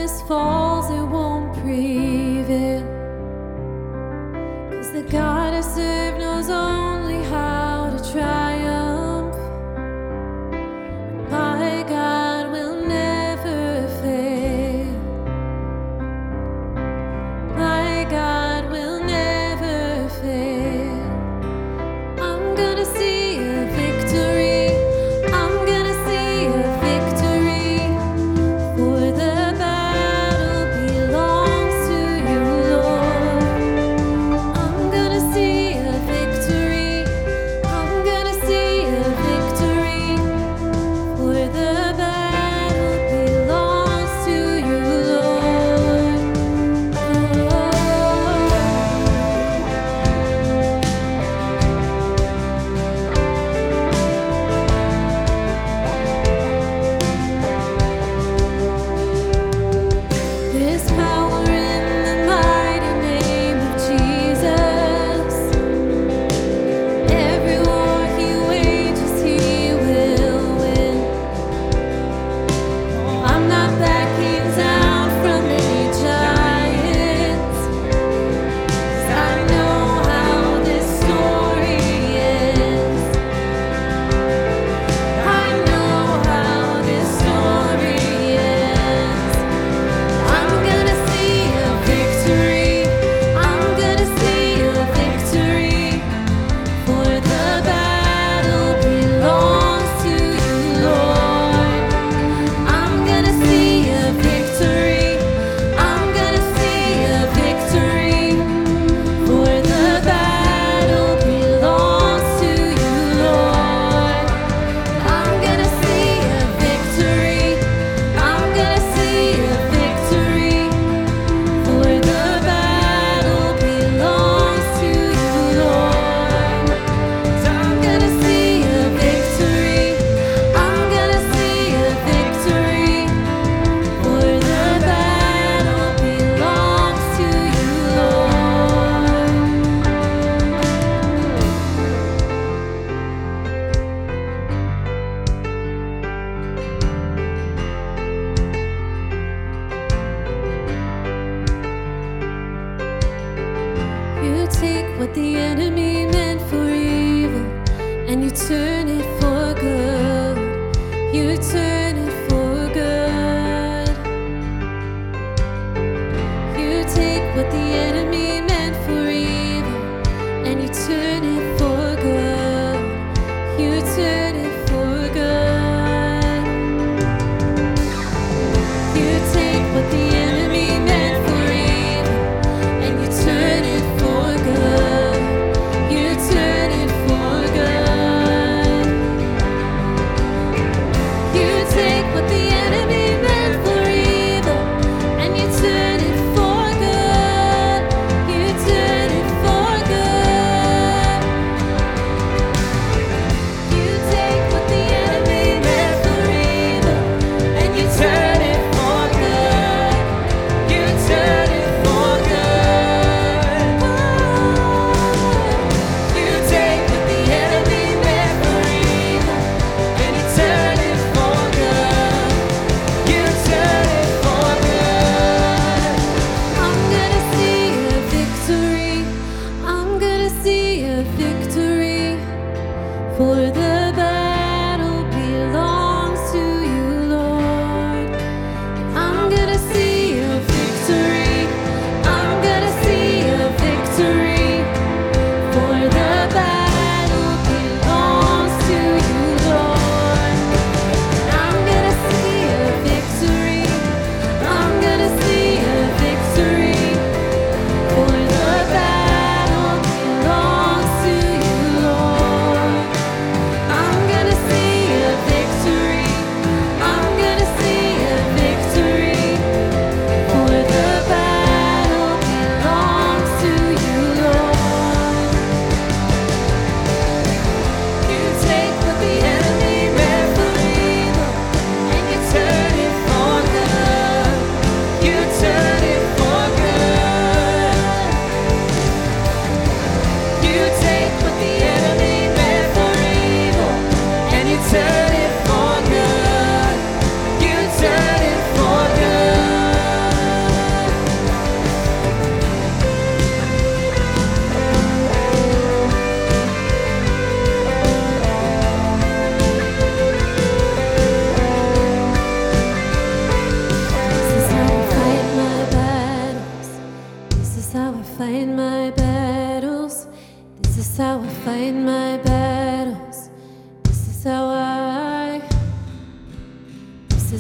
darkness falls, it won't prevail. 'Cause the God I serve knows only how to triumph. My God will never fail. My God will never fail. I'm gonna see a victory. I'm gonna see a victory. For the battle belongs to you, Lord. I'm gonna see a victory. I'm gonna see a victory. For the battle belongs to you, Lord. There's power in the mighty name of Jesus. Every war he wages, he will win. I'm not backing down from any giants. 'Cause I know how this story ends. I know how this story ends. I'm gonna see a victory. I'm gonna see a victory. For the battle belongs to you, Lord. I'm gonna see a victory. I'm gonna see a victory. For the battle belongs to you, Lord. I'm gonna see a victory. I'm gonna see a victory. For the battle belongs to you, Lord. I'm gonna see a victory. I'm gonna see a victory. For the battle belongs to you, Lord. You take what the enemy meant for evil and you turn it for good. You turn it for good. You take what the enemy meant for evil and you turn it for good. You turn it for good. You take what the enemy meant for evil and you turn it for good. You turn it for good. You take what the enemy meant for evil and you turn it for good. You turn it for good. You take what the enemy meant for evil and you turn it for good. You turn it for good. You take what the enemy meant for evil and you turn it for good. You turn it for good. I'm gonna see a victory. I'm gonna see a victory. For the battle belongs to you, Lord. I'm gonna see a victory. I'm gonna see a victory. For the battle belongs to you, Lord. I'm gonna see a victory. I'm gonna see a victory. For the battle belongs to you, Lord.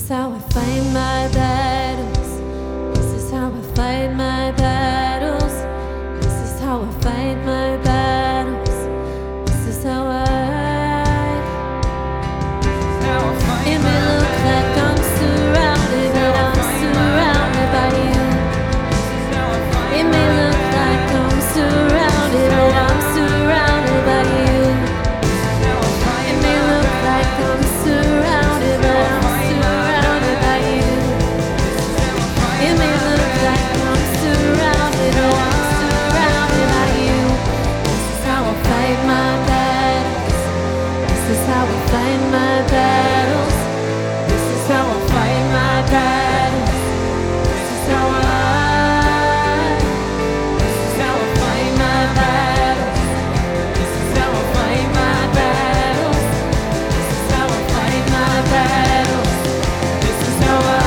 is how I fight my battles. This is how I fight my battles. This is how I fight my battles. This is how I. It may look like I'm surrounded, but I'm surrounded by you. It may look like I'm surrounded, but I'm surrounded by you. It may look like I'm surrounded, but I'm surrounded by you. It may look like I'm surrounded, but I'm surrounded by you. This is how I fight my battles. This is how I fight my battles. This is how I fight my battles. This is how I. This is how I fight my battles. This is how I fight my battles. This is how I fight my battles. This is how I.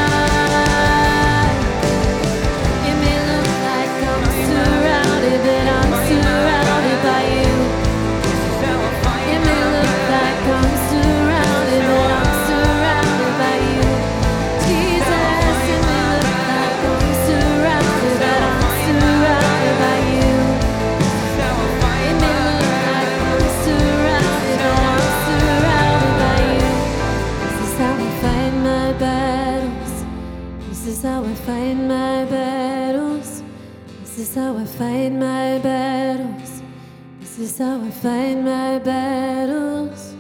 It may look like I'm surrounded, but I'm surrounded by you. It may look like I'm surrounded, but I'm surrounded by you. Jesus, it may look like I'm surrounded, but I'm surrounded by you. It may look like I'm surrounded, but I'm surrounded by you. This is how I fight my battles. This is how I fight my battles. This is how I fight my battles. This is how I fight my battles.